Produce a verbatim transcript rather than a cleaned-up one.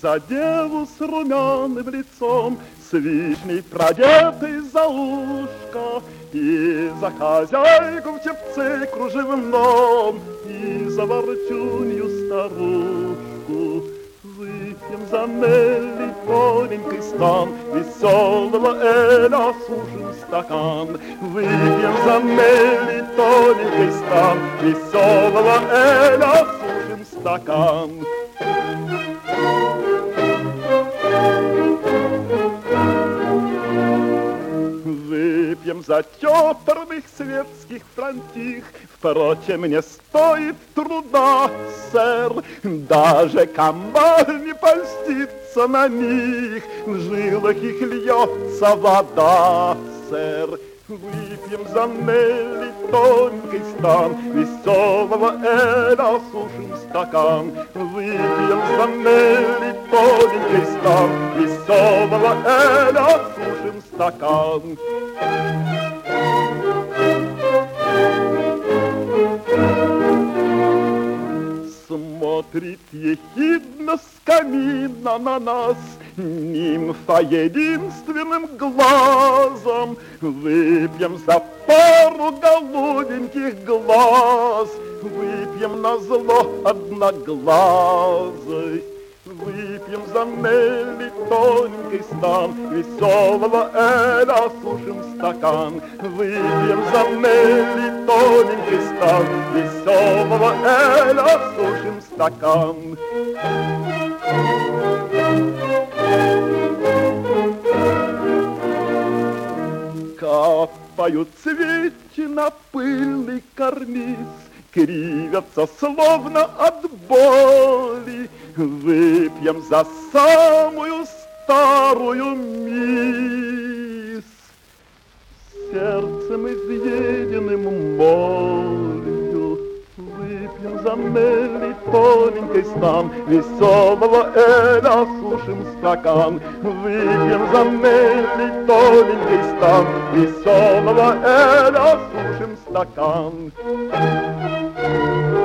за деву с румяным лицом, с вишней продетой за ушко, и за хозяйку в чепце кружевном, и за ворчунью старушку. Выпьем за Нелли тоненький стан, веселого Эля осушим стакан. Выпьем за Нелли тоненький стан, веселого Эля осушим стакан. Выпьем за чопорных светских франтих, впрочем, не стоит труда, сэр, даже комар не польстится на них, в жилах их льется вода, сэр. Выпьем за Нелли тонкий стан, веселого Эля осушим стакан. Выпьем за Нелли тоненький стан, веселого Эля осушим стакан. Смотрит ехидно с камина на нас нимфа единственным глазом. Выпьем за пару голубеньких глаз, выпьем на зло одноглазой. Выпьем за Нелли тоненький стан, веселого Эля осушим стакан. Выпьем за Нелли тоненький стан, веселого Эля осушим стакан. Капают свечи на пыльный карниз, кривятся словно от боли. Выпьем за самую старую мисс, сердцем изъеденным молью. Выпьем за Нелли тоненький стан, веселого Эля осушим стакан. Выпьем за Нелли тоненький стан, веселого Эля осушим стакан.